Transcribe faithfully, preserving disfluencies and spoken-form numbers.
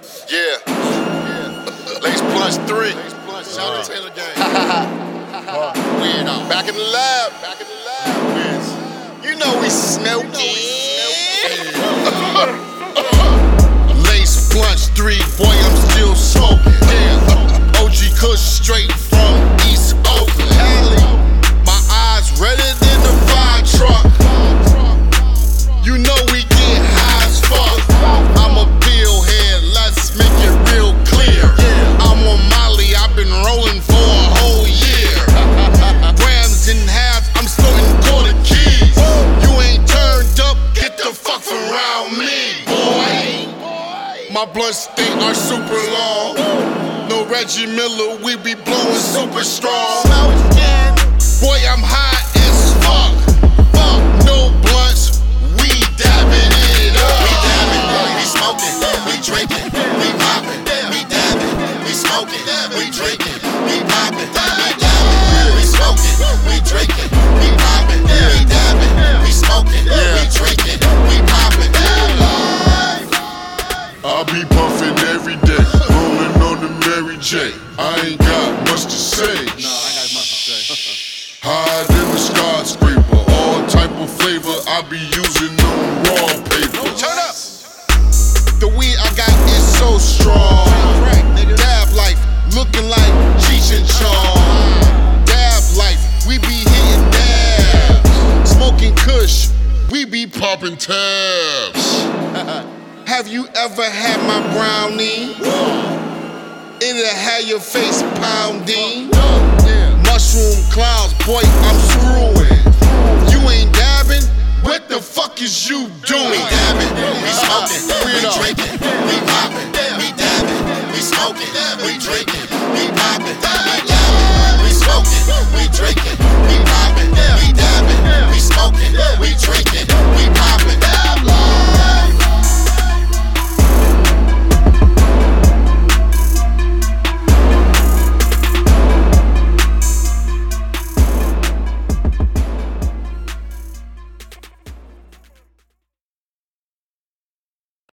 Yeah. Lace Plunge three. Shout out to Taylor Gang. Weirdo. Back in the lab. Back in the lab. You know we smoking. Lace Plunge three. Boy, I'm still smoking. Yeah. O G Kush straight from East Oakland. My eyes redder than the fire truck. You know we get high as fuck. I'm a pill head, let's make it real clear. I'm on Molly, I've been rolling for a whole year. Grams in half, I'm snorting quarter keys. You ain't turned up, get the fuck from around me, boy. My blunt stinks are super long. No Reggie Miller, we be blowing super strong. Boy, I'm high as fuck. Fuck, no blunts, we dabbing it up. We dabbing, we smoking, we drinking, we popping, we dabbing, we smoking, we drinking, we popping, we dabbing, we smoking, we drinking, we popping, we dabbing, we smoking, we drinking, we popping. I be puffin' every day, rollin' on the Mary J. I ain't got much to say. No, I ain't got much to say. Hide in the skyscraper, all type of flavor. I be using them raw paper. Turn up. The weed I got is so strong. Dab life, looking like Cheech and Chong. Dab life, we be hitting dabs. Smoking Kush, we be popping tabs. Have you ever had my brownie? It'll have your face pounding. Mushroom clouds, boy, I'm screwing. You ain't dabbing? What the fuck is you doing? We dabbing, we smoking, we drinking,